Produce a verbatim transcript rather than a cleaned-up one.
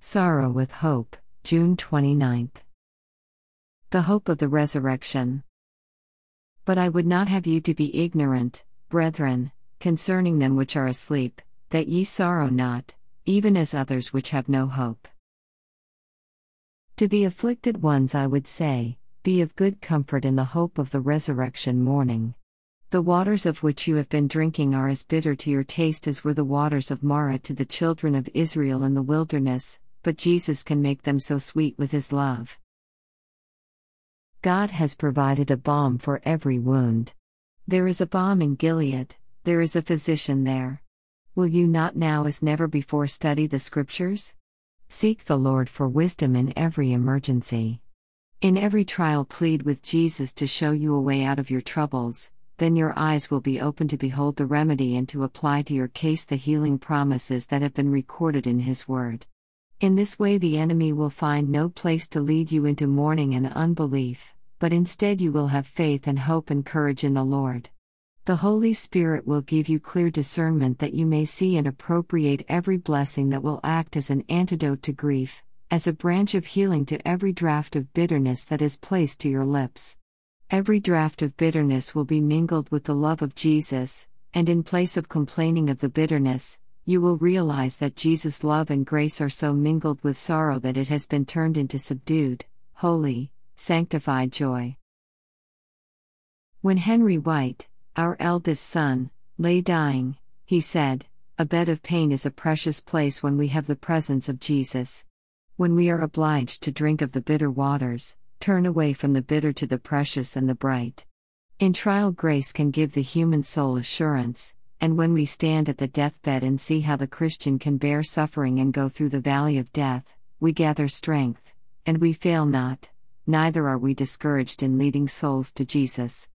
Sorrow with Hope, June twenty-ninth. The hope of the resurrection. But I would not have you to be ignorant, brethren, concerning them which are asleep, that ye sorrow not, even as others which have no hope. To the afflicted ones I would say, be of good comfort in the hope of the resurrection morning. The waters of which you have been drinking are as bitter to your taste as were the waters of Marah to the children of Israel in the wilderness, but Jesus can make them so sweet with His love. God has provided a balm for every wound. There is a balm in Gilead, there is a physician there. Will you not now as never before study the Scriptures? Seek the Lord for wisdom in every emergency. In every trial plead with Jesus to show you a way out of your troubles, then your eyes will be open to behold the remedy and to apply to your case the healing promises that have been recorded in His Word. In this way the enemy will find no place to lead you into mourning and unbelief, but instead you will have faith and hope and courage in the Lord. The Holy Spirit will give you clear discernment that you may see and appropriate every blessing that will act as an antidote to grief, as a branch of healing to every draught of bitterness that is placed to your lips. Every draught of bitterness will be mingled with the love of Jesus, and in place of complaining of the bitterness, you will realize that Jesus' love and grace are so mingled with sorrow that it has been turned into subdued, holy, sanctified joy. When Henry White, our eldest son, lay dying, he said, "A bed of pain is a precious place when we have the presence of Jesus. When we are obliged to drink of the bitter waters, turn away from the bitter to the precious and the bright." In trial, grace can give the human soul assurance, and when we stand at the deathbed and see how the Christian can bear suffering and go through the valley of death, we gather strength, and we fail not, neither are we discouraged in leading souls to Jesus.